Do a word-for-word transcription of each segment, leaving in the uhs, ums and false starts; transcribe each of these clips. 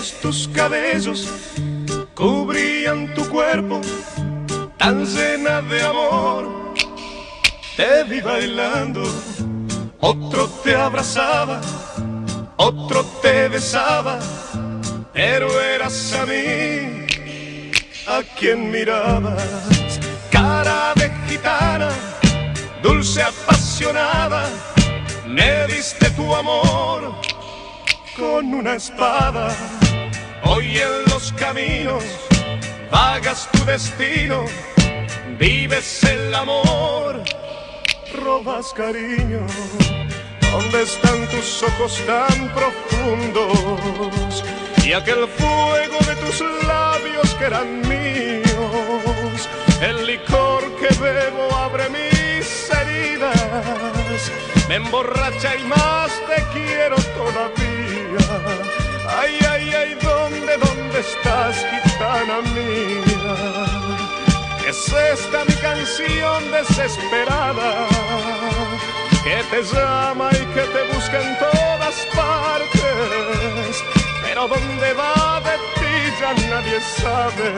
Negros tus cabellos cubrían tu cuerpo, tan llena de amor. Te vi bailando, otro te abrazaba, otro te besaba, pero eras a mí a quien mirabas. Cara de gitana, dulce apasionada, me diste tu amor con una espada. Hoy en los caminos vagas tu destino, vives el amor, robas cariño. ¿Dónde están tus ojos tan profundos y aquel fuego de tus labios que eran míos? El licor que bebo abre mis heridas, me emborracha y más te quiero todavía. Ay, ay, ay, ¿dónde, dónde estás, gitana mía? Es esta mi canción desesperada, que te llama y que te busca en todas partes, pero dónde va de ti ya nadie sabe.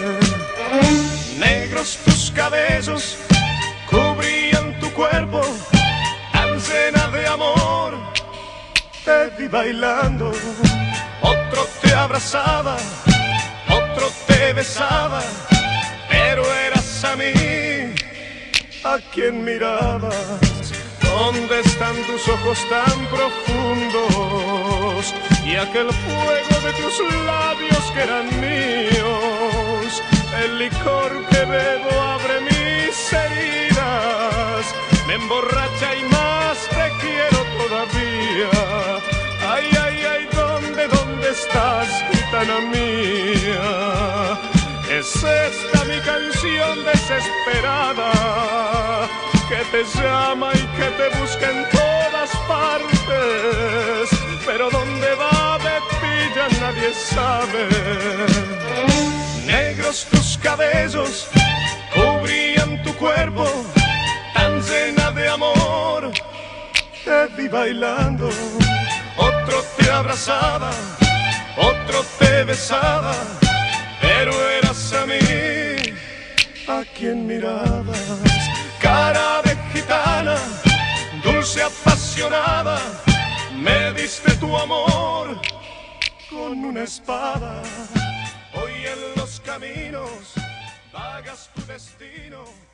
Negros tus cabellos cubrían tu cuerpo, tan llena de amor. Te vi bailando, otro te abrazaba, otro te besaba, pero eras a mí a quien mirabas. ¿Dónde están tus ojos tan profundos y aquel fuego de tus labios que eran míos? El licor que bebo abre mis heridas, me emborracha y más te quiero todavía. Ay, ay, ay, ¿dónde, dónde estás, gitana mía? Es esta mi canción desesperada, que te llama y que te busca en todas partes, pero dónde va de ti ya nadie sabe. Negros tus cabellos cubrían tu cuerpo, tan llena de amor. Te vi bailando, otro te abrazaba, otro te besaba, pero eras a mí a quien mirabas. Cara de gitana, dulce apasionada, me diste tu amor con una espada. Hoy en los caminos vagas tu destino.